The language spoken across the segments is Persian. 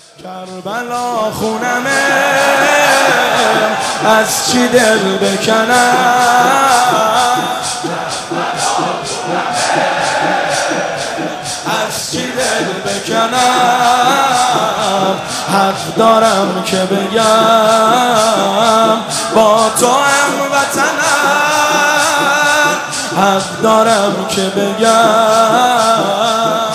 کربلا خونمه از چی دل بکنم، از چی دل بکنم. حق دارم که بگم با تو هموطنم، حق دارم که بگم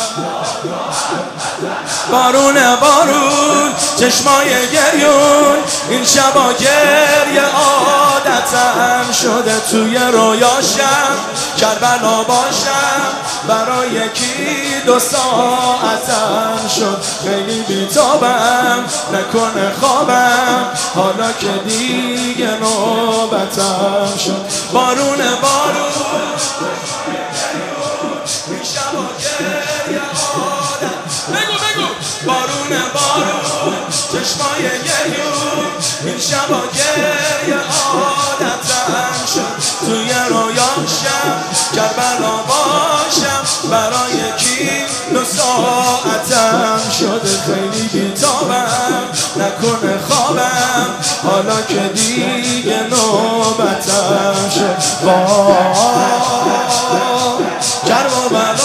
بارونه بارون چشمای گریون، این شبا گریه عادتم شده، توی رویاشم کربلا باشم برای یکی 2 ساعتم شد. خیلی بیتابم نکنه خوابم حالا که دیگه نوبتم شد. بارونه بارون این شبا گریه عادتم، بارونه بارون چشمای گریون، این شبا گریه عادتم شد. توی رویاشم کربلا باشم برای یکی 2 ساعتم شده. خیلی بیتابم نکنه خوابم حالا که دیگه نوبتم شد. کربلا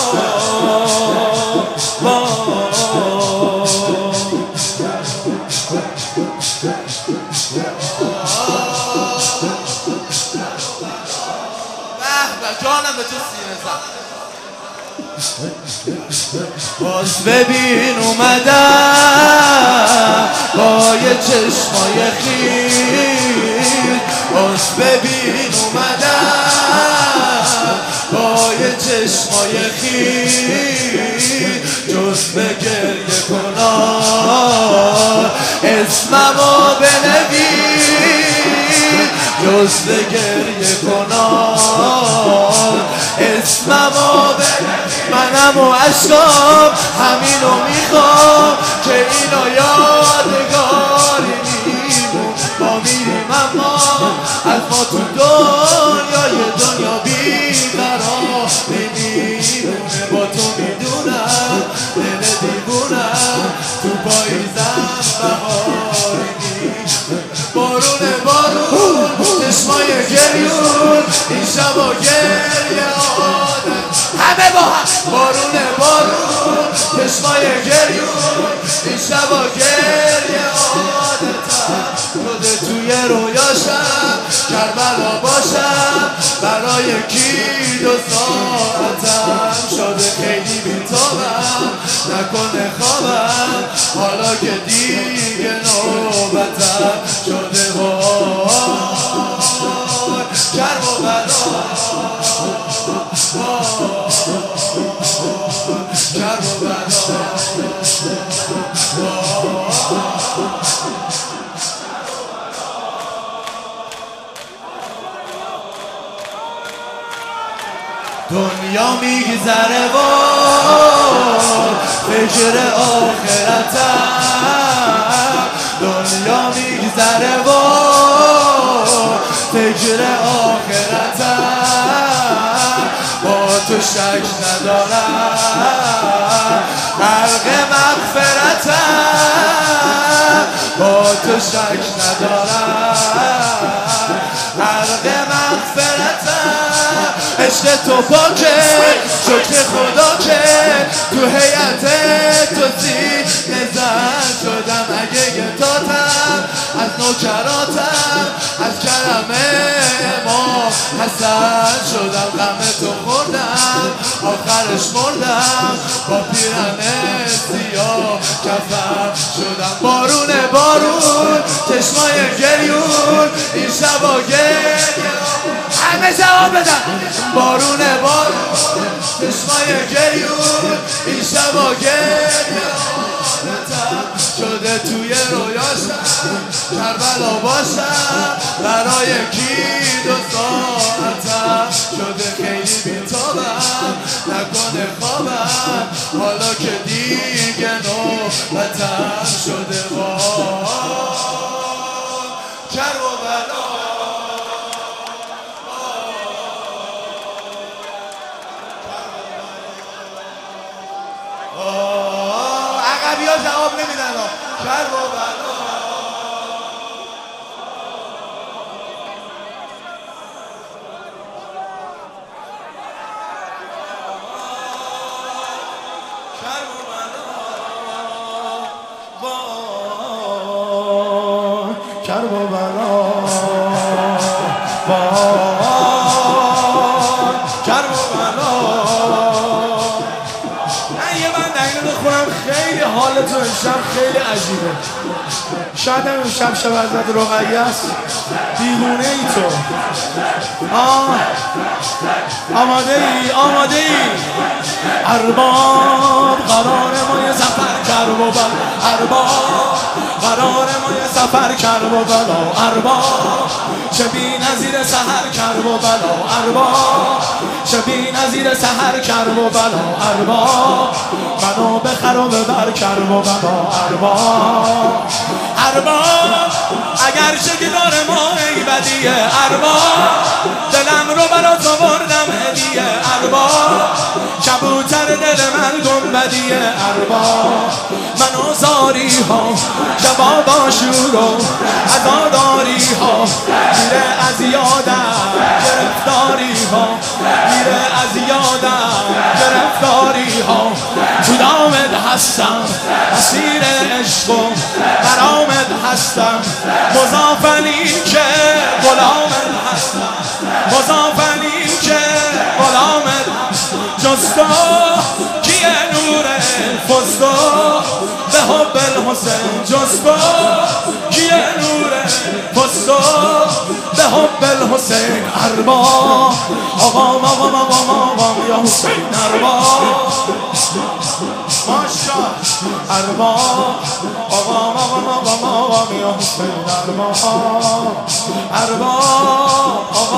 جانم به تو سینه زد. باز ببین اومدم با یه چشمای خیل، باز ببین اومدم با یه چشمای خیل، جز به گریه کنار اسممو بنویس، جز به گریه کنار اسممو بنویس. منم و عشقام همینو میخوام که اینو یادگاری میمون. ما میریم اما از ما تو دنیا بیقرار میمونه. با تو میدونم دل دیوونم تو پاییزم بهاری میمونه. بارونه بارون چشمای گریون، این شبا گریه عادت همه با هم. بارونه بارون چشمای گریون، این شبا گریه عادتم شده. توی رویاشم کربلا باشم برای یکی 2 ساعتم شده. خیلی بیتابم نکنه خوابم حالا که دیگه نوبتم شده. وای کربلا دنیا میگذره و فکر آخرتم، دنیا میگذره و فکر آخرتم. با تو شک ندارم غرق مغفرتم، با تو شک ندارم غرق مغفرتم. عشق تو پاکه شکر خدا که تو هیئت تو سینه زن شدم. اگه گتاتم از نوکراتم از کرم امام حسن شدم. غم تو خوردم آخرش مردم با پیرن سیاه کفن شدم. بارونه بارون چشمای گریون، این شبا گریه همه جواب بدن. بارونه بارون چشمای گریون، این شبا گریه عادتم شده. توی رویاشم کربلا باشم برای یکی 2 ساعتم شده. خیلی بیتابم نکنه خوابم حالا که دیگه نوبتم شده. کربلا عقبی ها جواب نمیدن کربلا خیلی حالتون امشب خیلی عجیبه. شاید هم امشب شب حضرت رقیه است. دیوونه ای تو. آماده ای ارباب قرار ما یه سفر کربلا ارباب قرار ما یه سفر کربلا ارباب چه بی نظیر سحر کربلا ارباب چه بی نظیر سحر کربلا ارباب منو بخر و ببر کربلا ارباب اگرچه که داره ما ای بدیه ارباب دلم رو برات آوردم هدیه ارباب کبوتر دل من گنبدیه ارباب منو زاری ها جواب آشور و عزاداری ها میره از یادم گرفتاری ها میره از یادم گرفتاری ها تو دامت هستم اسیر عشق و غرامت هستم مضافنی که غلامت هستم مضافنی که غلامت جز تو کیه نور فزدو به حب الحسین جز تو کیه نور فزدو به حب الحسین ارباب آقام یا حسین ارباب ماشا ارباب آقام یا حسین ارباب